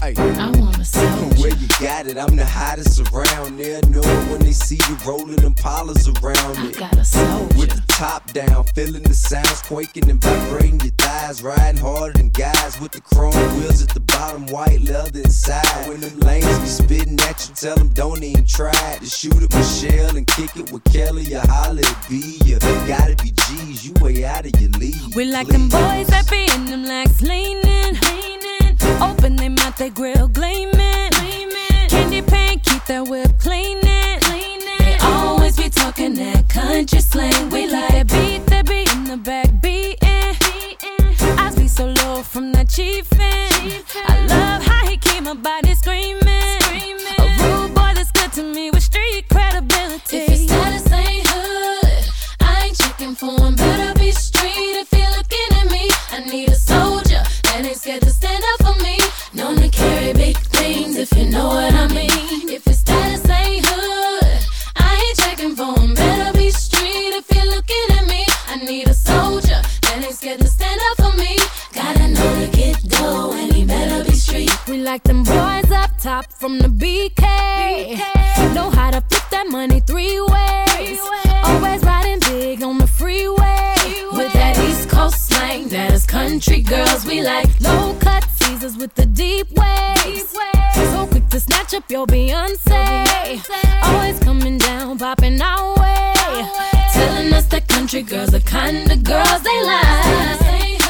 Ay. I want a soldier. Where you got it, I'm the hottest around there. Know it when they see you rolling them polars around it. I got a soldier. With the top down, feeling the sounds quaking and vibrating your thighs. Riding harder than guys with the chrome wheels at the bottom, white leather inside. When them lanes be spitting at you, tell them don't even try to shoot at Michelle and kick it with Kelly or holla at B. You gotta be G's, you way out of your league. We like them boys that be in them legs leaning. Open they mouth, they grill gleaming. Candy paint, keep that whip cleaning. They always be talking that country slang. We like that beat in the back beating. I be so low from that chiefin'. I love how he keep my body screaming. A rude boy that's good to me with street credibility. If your status ain't hood, I ain't checking for him. Better be street if you're looking at me. I need a soldier that ain't scared to stand up for me. Known to carry big things if you know what I mean. If your status ain't hood, I ain't checking for him. Better be street if you're looking at me. I need a soldier that ain't scared to stand up for me. Gotta know to get dough and he better be street. We like them boys up top from the BK. Know how to flip that money three ways. Always riding big on the freeway. With that East Coast slang, that is country girls. We like low cut Caesars with the deep waves. So quick to snatch up your Beyonce. Always coming down, popping our way. Telling us that country girls the kind of girls they like.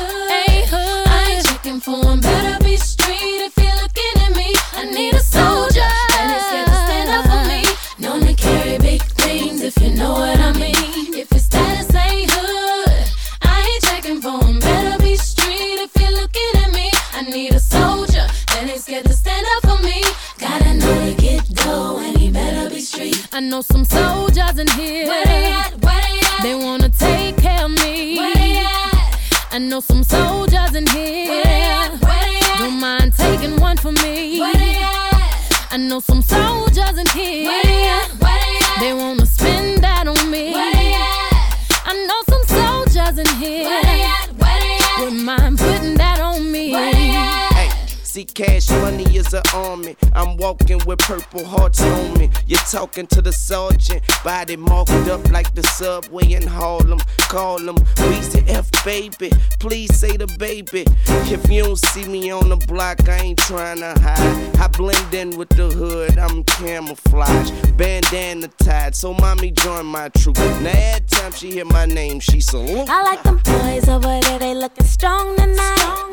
I ain't checking for him. Better be street if you're looking at me. I need a soldier that ain't scared to stand up for me. Known to carry big things if you know what I mean. If your status ain't hood, I ain't checking for him. Better be street if you're looking at me. I need a soldier that ain't scared to stand up for me. Gotta know to get dough and he better be street. I know some soldiers in here. Where they at? Where they at? They wanna take care of me. Where they at? I know some soldiers in here. Where they at? Where they at? Don't mind taking one for me. Where they at? I know some soldiers in here. Where they at? Where they at? They wanna spend that on me. Where they at? I know some soldiers in here. Where they at? Where they at? Wouldn't mind putting that on me. Where they at? See, cash money is an army. I'm walking with purple hearts on me. You're talking to the sergeant, body marked up like the subway in Harlem. Call him Weezy F, baby. Please say the baby. If you don't see me on the block, I ain't trying to hide. I blend in with the hood, I'm camouflage. Bandana tied, so mommy join my troop. Now every time she hear my name, she salute. I like them boys over there, they looking strong tonight.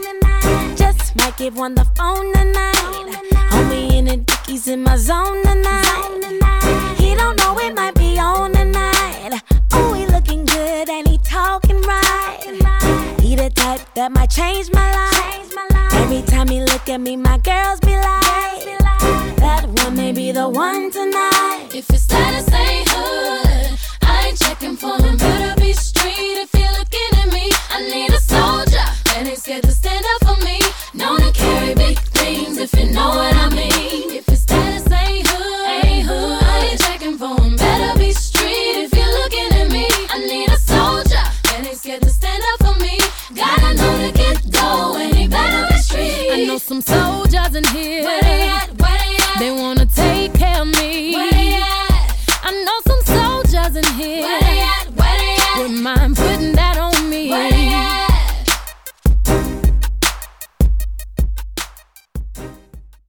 Just might give one the phone tonight. Homie in the dickies in my zone tonight. He don't know it might be on tonight. Oh, he looking good and he talking right. He the type that might change my life. Every time he look at me, my girls be like, that one may be the one tonight. If your status ain't hood, I ain't checking for him. Better be street if you're looking at me. I need a soldier that ain't scared to stand up for me. Known to carry big things if you know what I mean. If your status ain't hood, I ain't checking for him. Better be street if you're looking at me. I need a soldier that ain't scared to stand up for me. Gotta know to get dough and he better be street. I know some soldiers in here. Where they